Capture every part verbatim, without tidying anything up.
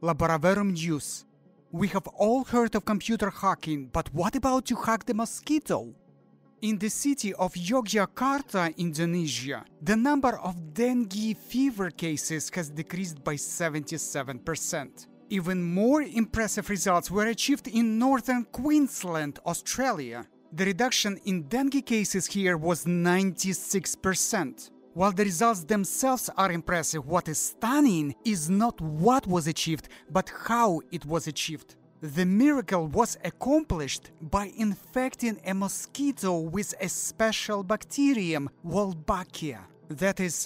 Laboraverum News. We have all heard of computer hacking, but what about to hack the mosquito? In the city of Yogyakarta, Indonesia, the number of dengue fever cases has decreased by seventy-seven percent. Even more impressive results were achieved in northern Queensland, Australia. The reduction in dengue cases here was ninety-six percent. While the results themselves are impressive, what is stunning is not what was achieved, but how it was achieved. The miracle was accomplished by infecting a mosquito with a special bacterium, Wolbachia. That is,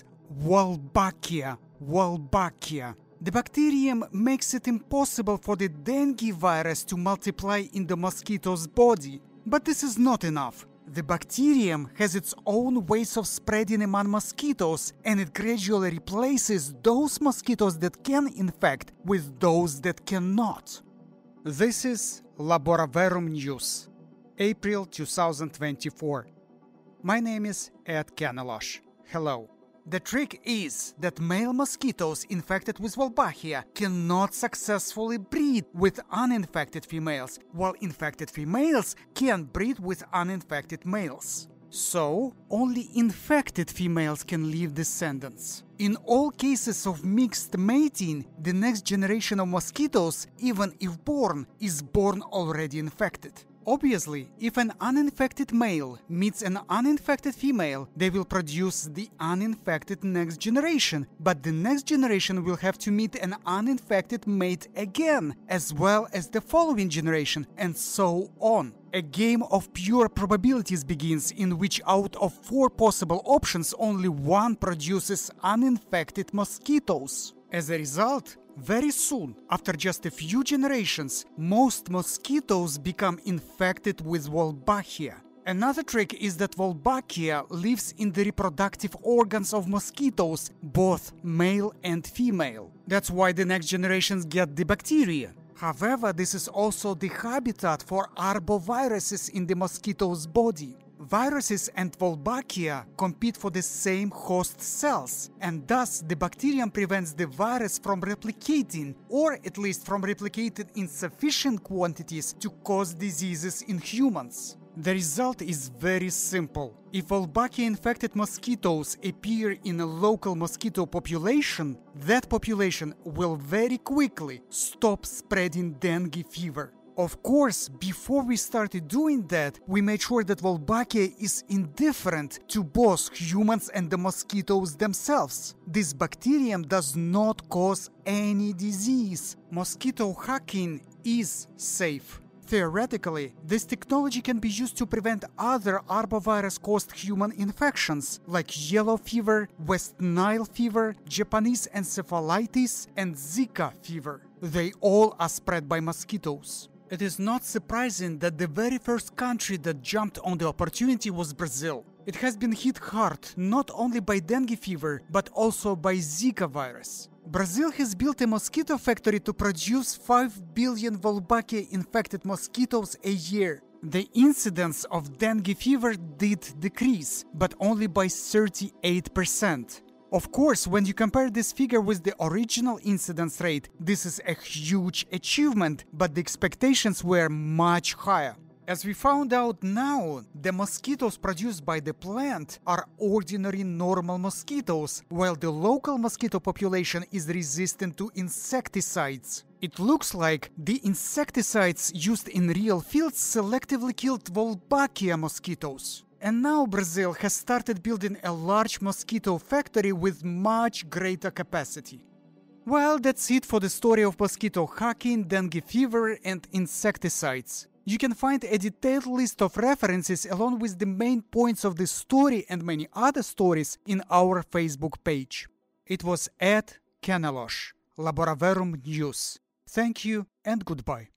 Wolbachia, Wolbachia. The bacterium makes it impossible for the dengue virus to multiply in the mosquito's body. But this is not enough. The bacterium has its own ways of spreading among mosquitoes, and it gradually replaces those mosquitoes that can infect with those that cannot. This is Laboraverum News, April two thousand twenty-four. My name is Ed Kanelosh. Hello. The trick is that male mosquitoes infected with Wolbachia cannot successfully breed with uninfected females, while infected females can breed with uninfected males. So, only infected females can leave descendants. In all cases of mixed mating, the next generation of mosquitoes, even if born, is born already infected. Obviously, if an uninfected male meets an uninfected female, they will produce the uninfected next generation, but the next generation will have to meet an uninfected mate again, as well as the following generation, and so on. A game of pure probabilities begins, in which out of four possible options, only one produces uninfected mosquitoes. As a result, very soon, after just a few generations, most mosquitoes become infected with Wolbachia. Another trick is that Wolbachia lives in the reproductive organs of mosquitoes, both male and female. That's why the next generations get the bacteria. However, this is also the habitat for arboviruses in the mosquito's body. Viruses and Wolbachia compete for the same host cells, and thus the bacterium prevents the virus from replicating, or at least from replicating in sufficient quantities to cause diseases in humans. The result is very simple. If Wolbachia-infected mosquitoes appear in a local mosquito population, that population will very quickly stop spreading dengue fever. Of course, before we started doing that, we made sure that Wolbachia is indifferent to both humans and the mosquitoes themselves. This bacterium does not cause any disease. Mosquito hacking is safe. Theoretically, this technology can be used to prevent other arbovirus-caused human infections, like yellow fever, West Nile fever, Japanese encephalitis, and Zika fever. They all are spread by mosquitoes. It is not surprising that the very first country that jumped on the opportunity was Brazil. It has been hit hard not only by dengue fever, but also by Zika virus. Brazil has built a mosquito factory to produce five billion Wolbachia-infected mosquitoes a year. The incidence of dengue fever did decrease, but only by thirty-eight percent. Of course, when you compare this figure with the original incidence rate, this is a huge achievement, but the expectations were much higher. As we found out now, the mosquitoes produced by the plant are ordinary normal mosquitoes, while the local mosquito population is resistant to insecticides. It looks like the insecticides used in real fields selectively killed Wolbachia mosquitoes. And now Brazil has started building a large mosquito factory with much greater capacity. Well, that's it for the story of mosquito hacking, dengue fever, and insecticides. You can find a detailed list of references along with the main points of this story and many other stories in our Facebook page. It was Ed Kanelosh, Laboraverum News. Thank you and goodbye.